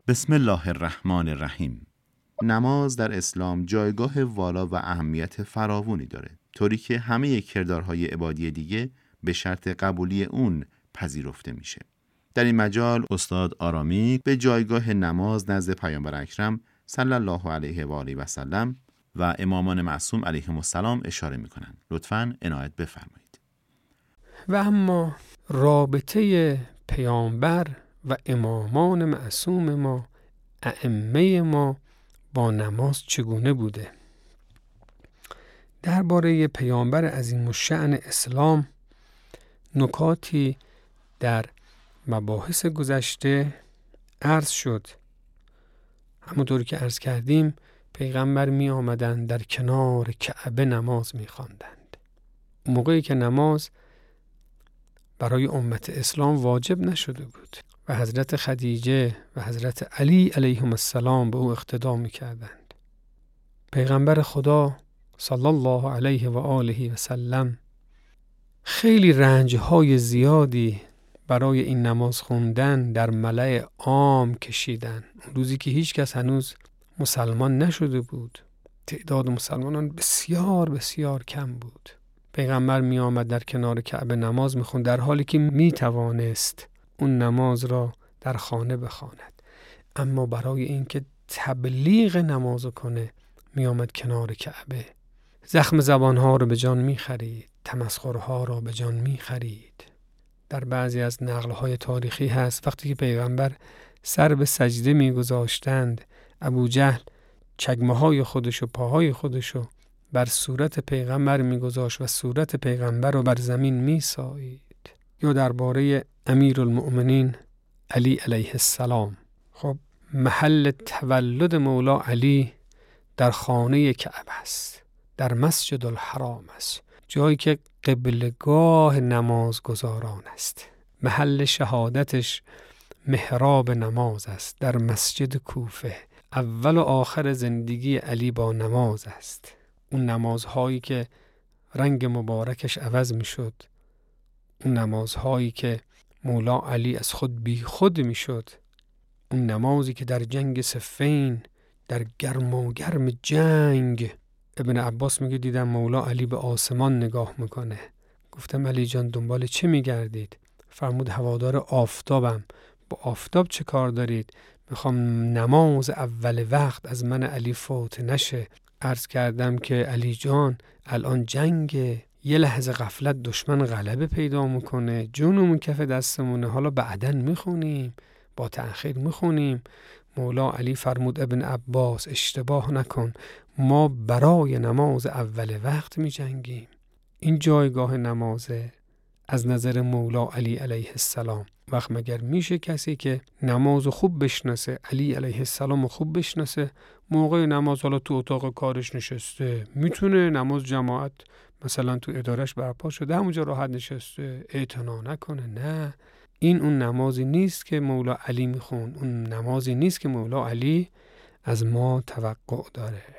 بسم الله الرحمن الرحیم. نماز در اسلام جایگاه والا و اهمیت فراوانی داره، طوری که همه کردارهای عبادی دیگه به شرط قبولی اون پذیرفته میشه. در این مجال استاد آرامی به جایگاه نماز نزد پیامبر اکرم صلی الله علیه و آله و سلم و امامان معصوم علیهم السلام اشاره میکنن. لطفاً عنایت بفرمایید. و اما رابطه پیامبر و امامان معصوم ما، ائمه ما با نماز چگونه بوده؟ درباره پیامبر عظیم الشأن اسلام نکاتی در مباحث گذشته عرض شد. همونطور که عرض کردیم پیغمبر می آمدن در کنار کعبه نماز می خواندند. موقعی که نماز برای امت اسلام واجب نشده بود و حضرت خدیجه و حضرت علی علیهم السلام به او اقتدا می کردند. پیغمبر خدا صلی الله علیه و آله و سلم خیلی رنجهای زیادی برای این نماز خوندن در ملأ عام کشیدن. اون روزی که هیچ کس هنوز مسلمان نشده بود، تعداد مسلمانان بسیار بسیار کم بود. پیغمبر می آمد در کنار کعبه نماز می خوند، در حالی که می توانست اون نماز را در خانه بخواند، اما برای اینکه تبلیغ نماز کنه می آمد کنار کعبه. زخم زبانها رو به جان می خرید، تمسخرها را به جان می خرید. در بعضی از نقلهای تاریخی هست وقتی که پیغمبر سر به سجده می گذاشتند، ابو جهل چگمه های خودشو، پاهای خودشو بر صورت پیغمبر می گذاشت و صورت پیغمبر رو بر زمین می سایید. یا درباره امیرالمؤمنین علی علیه السلام، خب محل تولد مولا علی در خانه کعبه است، در مسجد الحرام است، جایی که قبلگاه نمازگزاران است. محل شهادتش محراب نماز است در مسجد کوفه. اول و آخر زندگی علی با نماز است. اون نمازهایی که رنگ مبارکش عوض می شد، اون نمازهایی که مولا علی از خود بی خود می شد، اون نمازی که در جنگ صفین، در گرم و گرم جنگ، ابن عباس میگه دیدم مولا علی به آسمان نگاه میکنه. گفتم علی جان دنبال چه میگردید؟ فرمود هوادار آفتابم. با آفتاب چه کار دارید؟ میخوام نماز اول وقت از من علی فوت نشه. عرض کردم که علی جان الان جنگ، یه لحظه غفلت دشمن غلبه پیدا میکنه، جونمون کف دستمونه، حالا بعدن میخونیم، با تأخیر میخونیم. مولا علی فرمود ابن عباس اشتباه نکن، ما برای نماز اول وقت می جنگیم. این جایگاه نمازه از نظر مولا علی علیه السلام. وقت مگر میشه کسی که نماز خوب بشناسه، علی علیه السلام خوب بشناسه، موقع نماز حالا تو اتاق کارش نشسته، میتونه نماز جماعت مثلا تو ادارش برپا شده همونجا راحت نشسته، اعتنا نکنه؟ نه، این اون نمازی نیست که مولا علی میخوند، اون نمازی نیست که مولا علی از ما توقع داره.